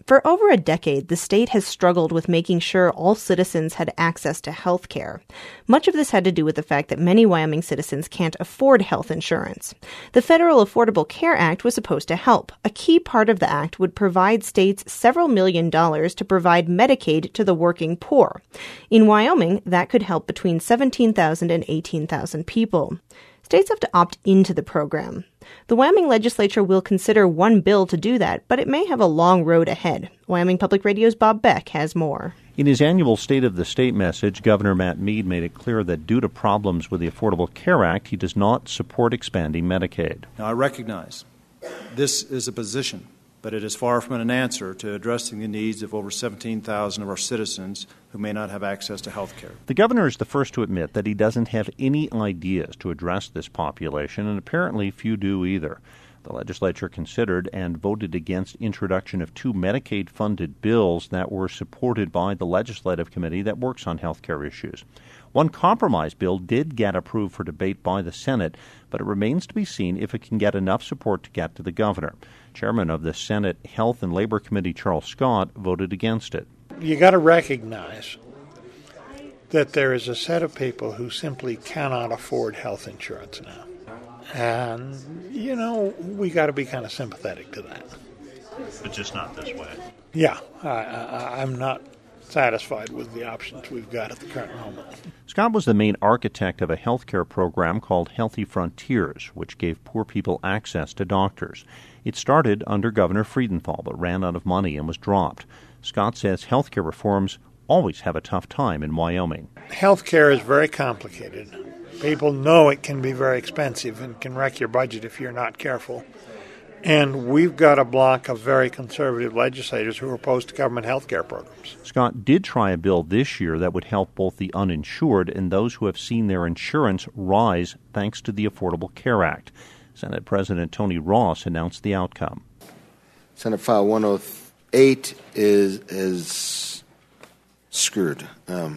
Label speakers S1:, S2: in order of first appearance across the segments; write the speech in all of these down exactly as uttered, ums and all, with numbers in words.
S1: For over a decade, the state has struggled with making sure all citizens had access to health care. Much of this had to do with the fact that many Wyoming citizens can't afford health insurance. The Federal Affordable Care Act was supposed to help. A key part of the act would provide states several million dollars to provide Medicaid to the working poor. In Wyoming, that could help between seventeen thousand and eighteen thousand people. States have to opt into the program. The Wyoming legislature will consider one bill to do that, but it may have a long road ahead. Wyoming Public Radio's Bob Beck has more.
S2: In his annual State of the State message, Governor Matt Mead made it clear that due to problems with the Affordable Care Act, he does not support expanding Medicaid.
S3: Now, I recognize this is a position, but it is far from an answer to addressing the needs of over seventeen thousand of our citizens who may not have access to health care.
S2: The governor is the first to admit that he doesn't have any ideas to address this population, and apparently few do either. The legislature considered and voted against introduction of two Medicaid-funded bills that were supported by the legislative committee that works on health care issues. One compromise bill did get approved for debate by the Senate, but it remains to be seen if it can get enough support to get to the governor. Chairman of the Senate Health and Labor Committee, Charles Scott, voted against it.
S4: You got to recognize that there is a set of people who simply cannot afford health insurance now. And, you know, we got to be kind of sympathetic to that.
S2: But just not this way.
S4: Yeah, I, I, I'm not satisfied with the options we've got at the current moment.
S2: Scott was the main architect of a health care program called Healthy Frontiers, which gave poor people access to doctors. It started under Governor Freudenthal, but ran out of money and was dropped. Scott says health care reforms always have a tough time in Wyoming.
S4: Health care is very complicated. People know it can be very expensive and can wreck your budget if you're not careful. And we've got a block of very conservative legislators who are opposed to government health care programs.
S2: Scott did try a bill this year that would help both the uninsured and those who have seen their insurance rise thanks to the Affordable Care Act. Senate President Tony Ross announced the outcome.
S5: Senate File one oh eight is is screwed. Um,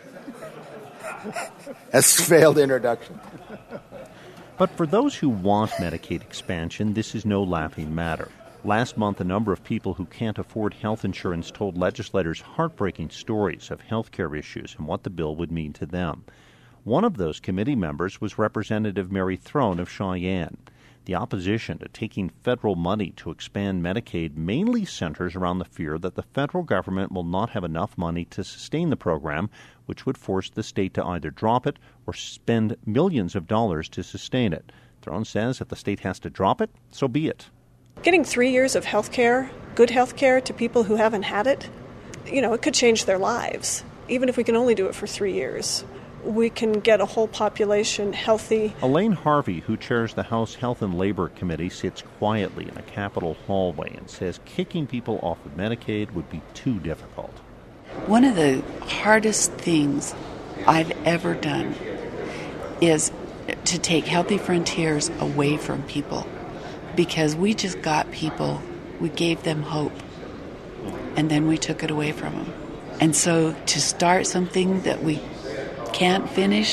S5: has failed introduction.
S2: But for those who want Medicaid expansion, this is no laughing matter. Last month, a number of people who can't afford health insurance told legislators heartbreaking stories of health care issues and what the bill would mean to them. One of those committee members was Representative Mary Throne of Cheyenne. The opposition to taking federal money to expand Medicaid mainly centers around the fear that the federal government will not have enough money to sustain the program, which would force the state to either drop it or spend millions of dollars to sustain it. Throne says if the state has to drop it, so be it.
S6: Getting three years of health care, good health care, to people who haven't had it, you know, it could change their lives, even if we can only do it for three years. We can get a whole population healthy.
S2: Elaine Harvey, who chairs the House Health and Labor Committee, sits quietly in a Capitol hallway and says kicking people off of Medicaid would be too difficult.
S7: One of the hardest things I've ever done is to take Healthy Frontiers away from people, because we just got people, we gave them hope, and then we took it away from them. And so to start something that we can't finish,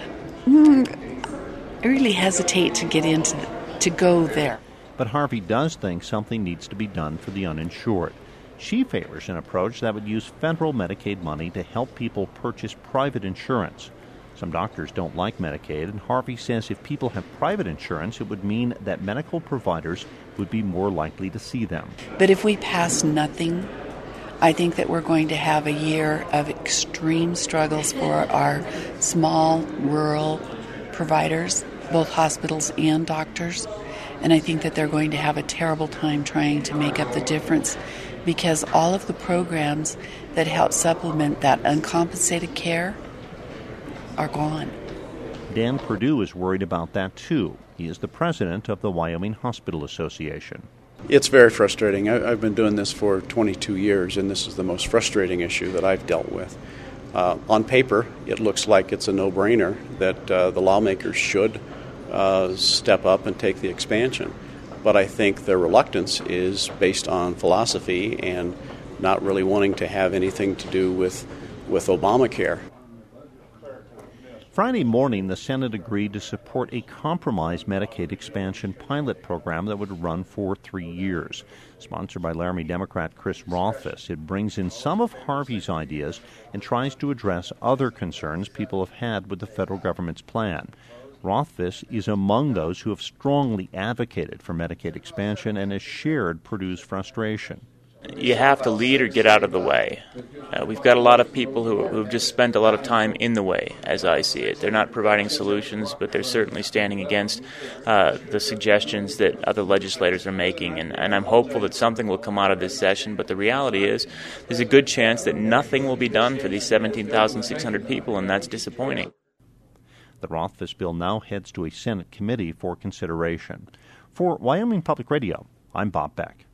S7: I really hesitate to get into the, to go there.
S2: But Harvey does think something needs to be done for the uninsured. She favors an approach that would use federal Medicaid money to help people purchase private insurance. Some doctors don't like Medicaid, and Harvey says if people have private insurance, it would mean that medical providers would be more likely to see them.
S7: But if we pass nothing, I think that we're going to have a year of extreme struggles for our small, rural providers, both hospitals and doctors. And I think that they're going to have a terrible time trying to make up the difference, because all of the programs that help supplement that uncompensated care are gone.
S2: Dan Perdue is worried about that, too. He is the president of the Wyoming Hospital Association.
S8: It's very frustrating. I, I've been doing this for twenty-two years, and this is the most frustrating issue that I've dealt with. Uh, on paper, it looks like it's a no-brainer that uh, the lawmakers should uh, step up and take the expansion. But I think their reluctance is based on philosophy and not really wanting to have anything to do with, with Obamacare.
S2: Friday morning, the Senate agreed to support a compromise Medicaid expansion pilot program that would run for three years. Sponsored by Laramie Democrat Chris Rothfuss, it brings in some of Harvey's ideas and tries to address other concerns people have had with the federal government's plan. Rothfuss is among those who have strongly advocated for Medicaid expansion and has shared Purdue's frustration.
S9: You have to lead or get out of the way. Uh, we've got a lot of people who who've just spent a lot of time in the way, as I see it. They're not providing solutions, but they're certainly standing against uh, the suggestions that other legislators are making. And, and I'm hopeful that something will come out of this session, but the reality is there's a good chance that nothing will be done for these seventeen thousand six hundred people, and that's disappointing.
S2: The Rothfuss bill now heads to a Senate committee for consideration. For Wyoming Public Radio, I'm Bob Beck.